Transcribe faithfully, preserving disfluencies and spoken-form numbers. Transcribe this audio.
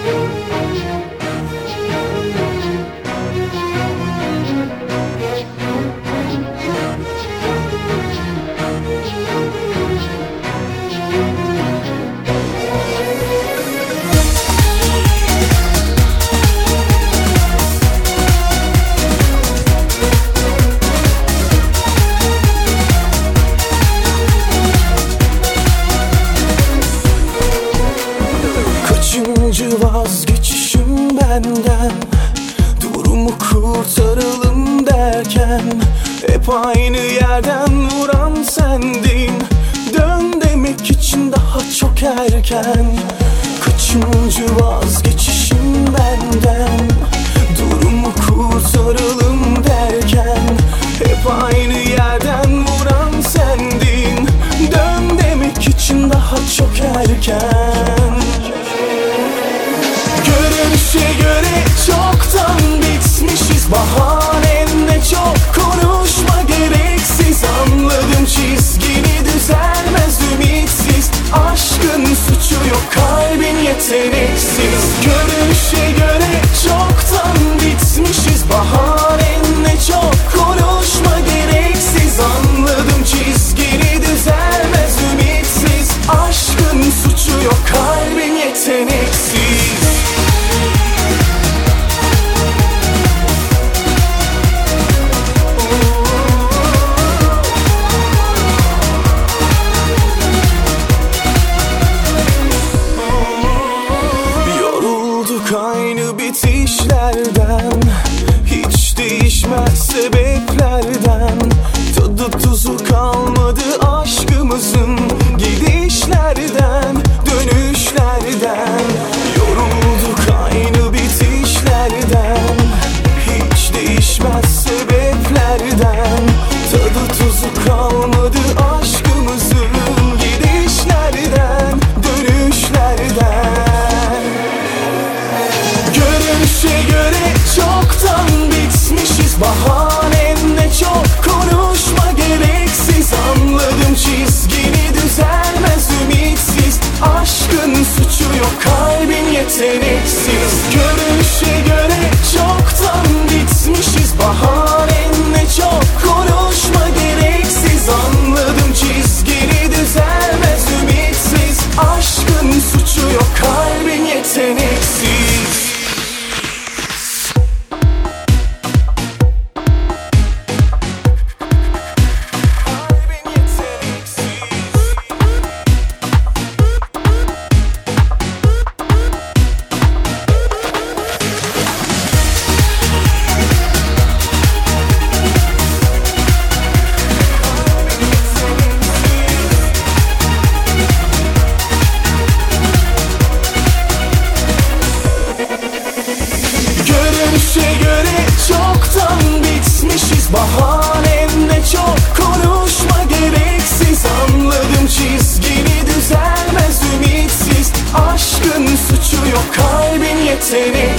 Kaçıncı vazgeçişim benden, durumu kurtaralım derken hep aynı yerden vuran sendin. Dön demek için daha çok erken. Kaçıncı vazgeçişim benden, durumu kurtaralım derken hep aynı yerden vuran sendin. Dön demek için daha çok erken. Görünüşe göre çoktan bitmişiz, bahanen de çok, konuşma gereksiz. Anladım çizgini düzelmez ümitsiz, aşkın suçu yok, kalbin yeteneksiz. Görünüşe göre çoktan bitmişiz, bahanen de çok, konuşma gereksiz. Anladım çizgini düzelmez ümitsiz, aşkın suçu yok, kalbin yeteneksiz. Aynı bitişlerden, hiç değişmez sebeplerden. Tadı tuzu kalmadı aşkımızın, gidişlerden, dönüşlerden. Yorulduk aynı bitişlerden, hiç değişmez sebeplerden. Tadı tuzu kalmadı aşkımızın, gidişlerden, dönüşlerden. Görünüşe göre çoktan bitmişiz, bahanen de çok, konuşma gereksiz. Anladım çizgini düzelmez ümitsiz, aşkın suçu yok, kalbin yeteneksiz. Görünüşe göre çoktan bitmişiz, bahanen de çok, konuşma gereksiz. Anladım çizgini düzelmez ümitsiz, aşkın suçu yok, kalbin yeteneksiz. Görünüşe göre çoktan bitmişiz, bahanen de çok, konuşma gereksiz. Anladım çizgini düzelmez ümitsiz, aşkın suçu yok, kalbin yeteneksiz.